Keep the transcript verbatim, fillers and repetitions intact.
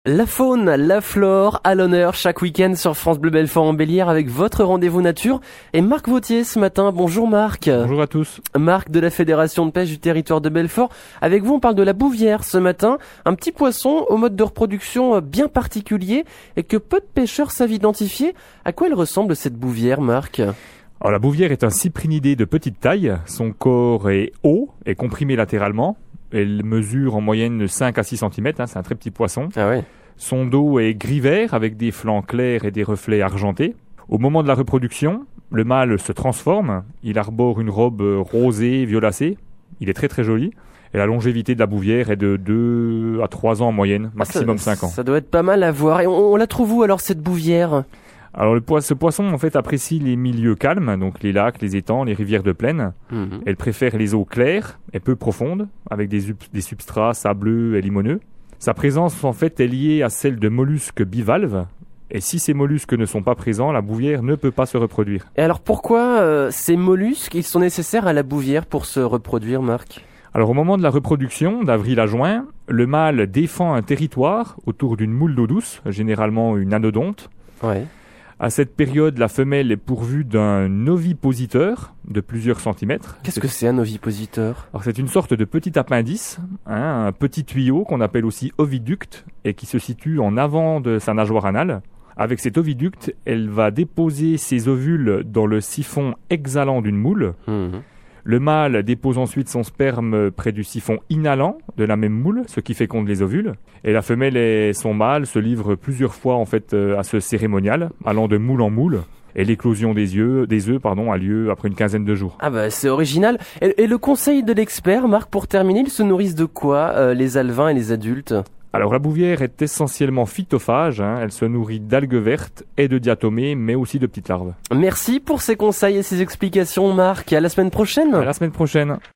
La faune, la flore, à l'honneur chaque week-end sur France Bleu Belfort en Bélière avec votre rendez-vous nature. Et Marc Vautier ce matin. Bonjour Marc. Bonjour à tous. Marc de la Fédération de pêche du territoire de Belfort. Avec vous, on parle de la bouvière ce matin. Un petit poisson au mode de reproduction bien particulier et que peu de pêcheurs savent identifier. À quoi elle ressemble cette bouvière, Marc ? Alors la bouvière est un cyprinidé de petite taille. Son corps est haut et comprimé latéralement. Elle mesure en moyenne cinq à six centimètres, hein, c'est un très petit poisson. Ah ouais. Son dos est gris-vert avec des flancs clairs et des reflets argentés. Au moment de la reproduction, le mâle se transforme. Il arbore une robe rosée, violacée. Il est très très joli. Et la longévité de la bouvière est de deux à trois ans en moyenne, maximum ça, cinq ans. Ça doit être pas mal à voir. Et on, on la trouve où alors cette bouvière ? Alors le po- ce poisson en fait apprécie les milieux calmes, donc les lacs, les étangs, les rivières de plaine. Mmh. Elle préfère les eaux claires et peu profondes, avec des, up- des substrats sableux et limoneux. Sa présence en fait est liée à celle de mollusques bivalves. Et si ces mollusques ne sont pas présents, la bouvière ne peut pas se reproduire. Et alors pourquoi euh, ces mollusques ils sont nécessaires à la bouvière pour se reproduire, Marc ? Alors au moment de la reproduction, d'avril à juin, le mâle défend un territoire autour d'une moule d'eau douce, généralement une anodonte. Ouais. À cette période, la femelle est pourvue d'un ovipositeur de plusieurs centimètres. Qu'est-ce c'est... que c'est un ovipositeur ? Alors c'est une sorte de petit appendice, hein, un petit tuyau qu'on appelle aussi oviducte et qui se situe en avant de sa nageoire anale. Avec cet oviducte, elle va déposer ses ovules dans le siphon exhalant d'une moule. Mmh. Le mâle dépose ensuite son sperme près du siphon inhalant de la même moule, ce qui féconde les ovules. Et la femelle et son mâle se livrent plusieurs fois en fait à ce cérémonial, allant de moule en moule. Et l'éclosion des œufs, des œufs pardon, a lieu après une quinzaine de jours. Ah bah c'est original. Et, et le conseil de l'expert, Marc, pour terminer, ils se nourrissent de quoi, euh, les alevins et les adultes ? Alors la bouvière est essentiellement phytophage, hein. Elle se nourrit d'algues vertes et de diatomées, mais aussi de petites larves. Merci pour ces conseils et ces explications, Marc. À la semaine prochaine. À la semaine prochaine.